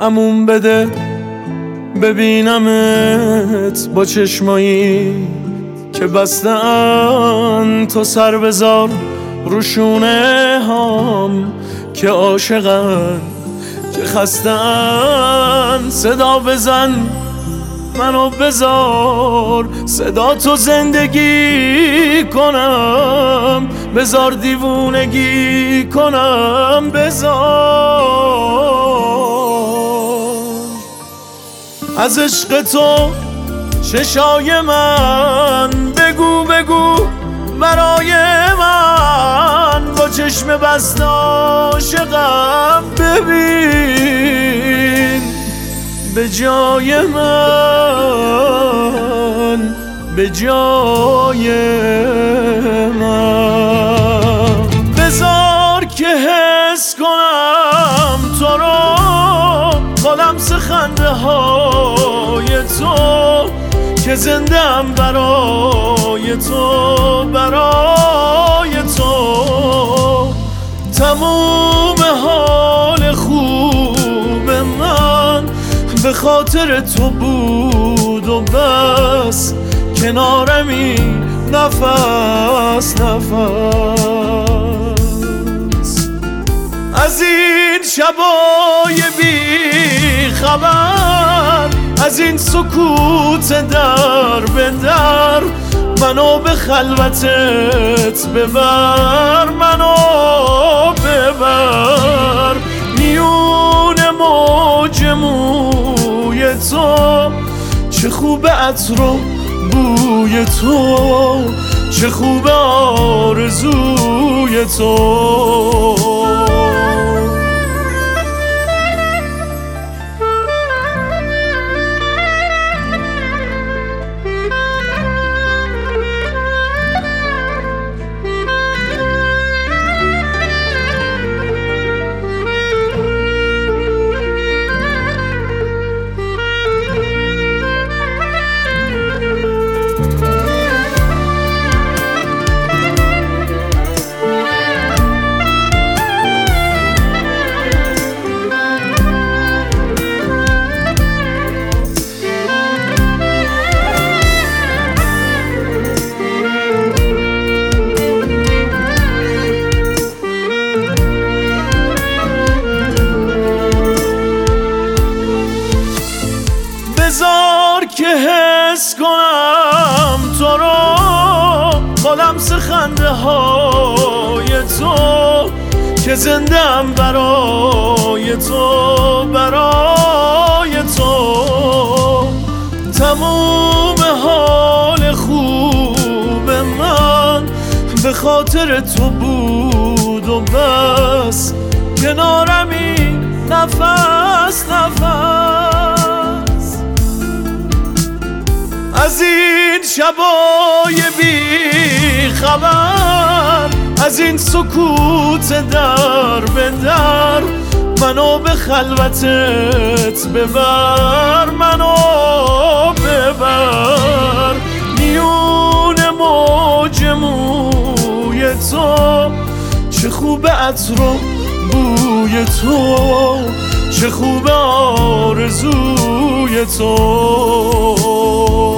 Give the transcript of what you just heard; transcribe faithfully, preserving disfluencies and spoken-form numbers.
امون بده ببینمت با چشمایی که بستن. تو سر بذار روشونه هام که عاشقن که خستن. صدا بزن منو بذار صدا تو زندگی کنم، بذار دیوونگی کنم، بذار از عشق تو چشای من بگو بگو برای من، با چشم بسته عاشقم ببین به جای من، به جای من. بذار که حس کنم تو رو با لمس خنده های تو که زندم برای تو، برای تو. تموم حال خوب من به خاطر تو بود و بس، کنارمی نفس نفس. از این شبای بی خبر، از این سکوت در به در، منو به خلوتت ببر، منو ببر. میون موج موی تو چه خوب عطر و بوی تو، چه خوب آرزوی تو. بذار که حس کنم تو رو با لمس خنده های تو که زندم برای تو، برای تو. تموم حال خوب من به خاطر تو بود و بس، کنارمی نفس نفس. از این شبای بی خبر، از این سکوت در به در، منو به خلوتت ببر، منو ببر. میون موج موی تو چه خوب عطر و بوی تو، چه خوب آرزوی تو.